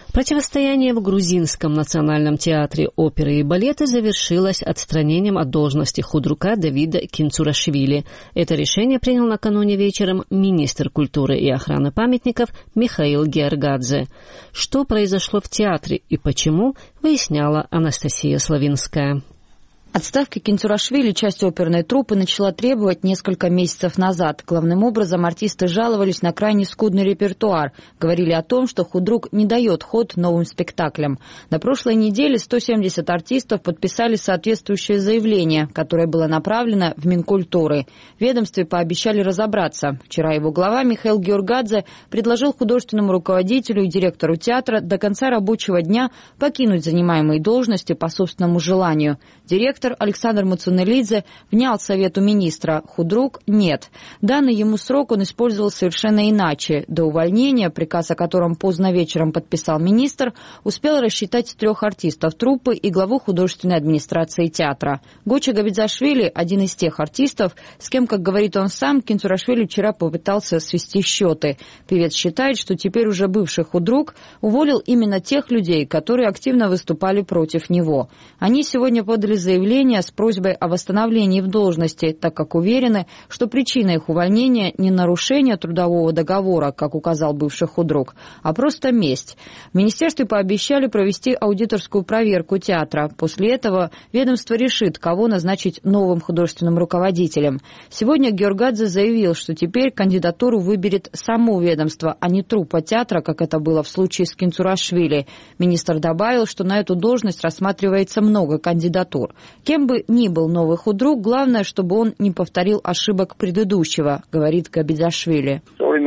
Противостояние в Грузинском национальном театре оперы и балета завершилось отстранением от должности худрука Давида Кинцурашвили. Это решение принял накануне вечером министр культуры и охраны памятников Михаил Георгадзе. Что произошло в театре и почему, выясняла Анастасия Славинская. Отставки Кинцурашвили часть оперной труппы начала требовать несколько месяцев назад. Главным образом артисты жаловались на крайне скудный репертуар. Говорили о том, что худрук не дает ход новым спектаклям. На прошлой неделе 170 артистов подписали соответствующее заявление, которое было направлено в Минкультуры. В ведомстве пообещали разобраться. Вчера его глава Михаил Георгадзе предложил художественному руководителю и директору театра до конца рабочего дня покинуть занимаемые должности по собственному желанию. Директор Александр Муцунелидзе внял совету министра. Худрук – нет. Данный ему срок он использовал совершенно иначе. До увольнения, приказ о котором поздно вечером подписал министр, успел рассчитать 3 артистов труппы и главу художественной администрации театра. Гоча Габидзашвили – один из тех артистов, с кем, как говорит он сам, Кинцурашвили вчера попытался свести счеты. Певец считает, что теперь уже бывший худрук уволил именно тех людей, которые активно выступали против него. Они сегодня подали заявление с просьбой о восстановлении в должности, так как уверены, что причина их увольнения не нарушение трудового договора, как указал бывший худрук, а просто месть. В министерстве пообещали провести аудиторскую проверку театра. После этого ведомство решит, кого назначить новым художественным руководителем. Сегодня Георгадзе заявил, что теперь кандидатуру выберет само ведомство, а не труппа театра, как это было в случае с Кинцурашвили. Министр добавил, что на эту должность рассматривается много кандидатур. Кем бы ни был новый худрук, главное, чтобы он не повторил ошибок предыдущего, говорит Габидзашвили.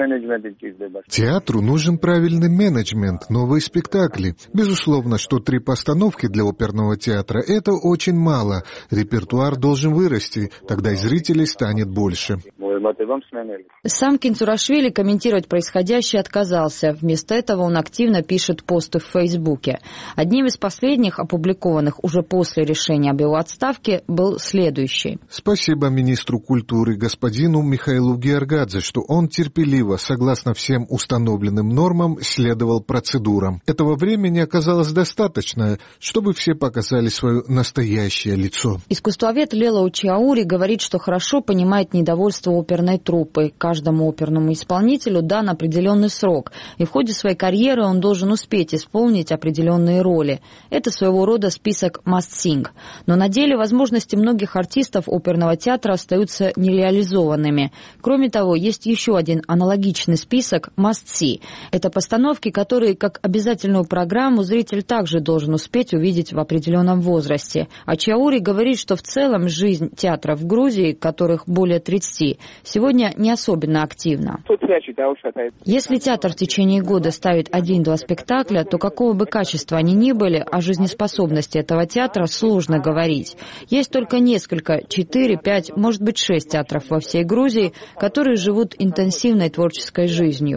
Театру нужен правильный менеджмент, новые спектакли. Безусловно, что 3 постановки для оперного театра – это очень мало. Репертуар должен вырасти, тогда и зрителей станет больше. Сам Кинцурашвили комментировать происходящее отказался. Вместо этого он активно пишет посты в Фейсбуке. Одним из последних, опубликованных уже после решения об его отставке, был следующий. Спасибо министру культуры господину Михаилу Георгадзе, что он терпеливо, согласно всем установленным нормам, следовал процедурам. Этого времени оказалось достаточно, чтобы все показали свое настоящее лицо. Искусствовед Лела Учиаури говорит, что хорошо понимает недовольство оперной труппы. Каждому оперному исполнителю дан определенный срок, и в ходе своей карьеры он должен успеть исполнить определенные роли. Это своего рода список must sing. Но на деле возможности многих артистов оперного театра остаются нереализованными. Кроме того, есть еще один аналогичный список must see. Это постановки, которые, как обязательную программу, зритель также должен успеть увидеть в определенном возрасте. А Чаури говорит, что в целом жизнь театра в Грузии, которых более 30, сегодня не особенно активна. Если театр в течение года ставит 1-2 спектакля, то какого бы качества они ни были, о жизнеспособности этого театра сложно говорить. Есть только несколько, 4, 5, может быть 6 театров во всей Грузии, которые живут интенсивной творческой жизнью.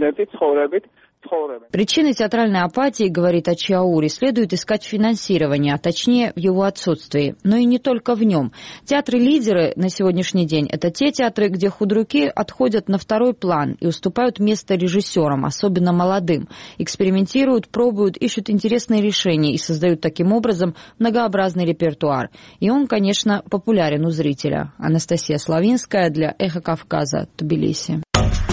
Причиной театральной апатии, говорит Ачиаури, следует искать финансирование, а точнее в его отсутствии. Но и не только в нем. Театры-лидеры на сегодняшний день – это те театры, где худруки отходят на второй план и уступают место режиссерам, особенно молодым. Экспериментируют, пробуют, ищут интересные решения и создают таким образом многообразный репертуар. И он, конечно, популярен у зрителя. Анастасия Славинская для «Эхо Кавказа», Тбилиси.